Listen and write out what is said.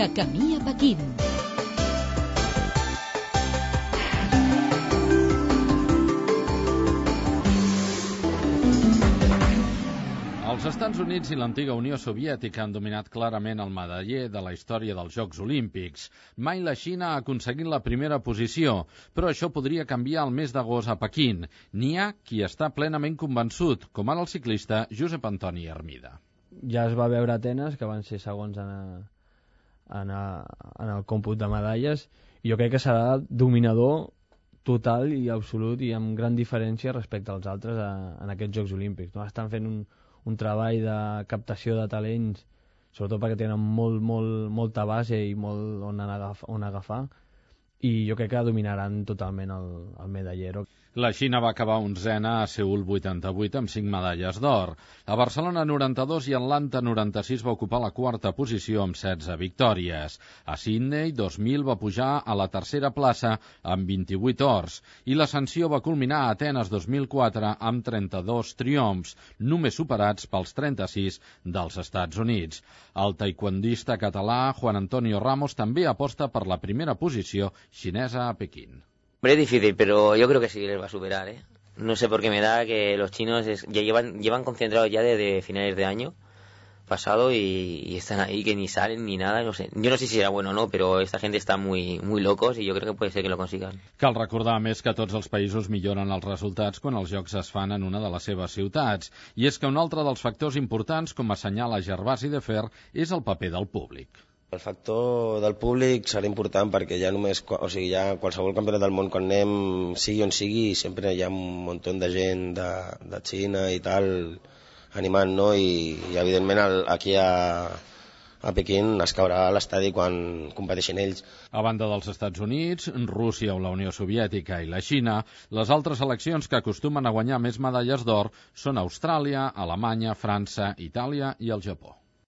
De camí a Pequín. Els Estats Units i l'antiga Unió Soviètica han dominat clarament el medaller de la història dels Jocs Olímpics. Mai la Xina ha aconseguit la primera posició, però això podria canviar el mes d'agost a Pequín. N'hi ha qui està plenament convençut, com ara el ciclista Josep Antoni Hermida. Ja es va veure a Atenes, que van ser segons en el còmput de medalles, i jo crec que serà dominador total i absolut i amb gran diferència respecte als altres en aquests Jocs Olímpics. No? Estan fent un treball de captació de talents, sobretot perquè tenen molta base i molt on agafar, i jo crec que dominaran totalment el medallero. La Xina va acabar 11a a Seül 88 amb 5 medalles d'or. A Barcelona 92 i Atlanta 96 va ocupar la quarta posició amb 16 victòries. A Sydney 2000 va pujar a la tercera plaça amb 28 ors i l'ascensió va culminar a Atenes 2004 amb 32 triomfs, només superats pels 36 dels Estats Units. El taekwondista català Juan Antonio Ramos també aposta per la primera posició xinesa a Pequín. Hombre, es difícil, pero yo creo que sí les va a superar, ¿eh? No sé por qué me da que los chinos ya llevan concentrados ya desde finales de año pasado y están ahí que ni salen ni nada, no sé. Yo no sé si será bueno o no, pero esta gente está muy locos y yo creo que puede ser que lo consigan. Cal recordar, més, que tots els països milloren els resultats quan els Jocs es fan en una de les seves ciutats. I és que un altre dels factors importants, com assenyala Gervasi de Fer, és el paper del públic. El factor del públic serà important perquè ja només, ja qualsevol campionat del món quan anem, sigui on sigui, sempre hi ha un munt de gent de Xina i tal animant, no? I evidentment aquí a Pequín es caurà a l'estadi quan competeixin ells. A banda dels Estats Units, Rússia o la Unió Soviètica i la Xina, les altres seleccions que acostumen a guanyar més medalles d'or són Austràlia, Alemanya, França, Itàlia i el Japó.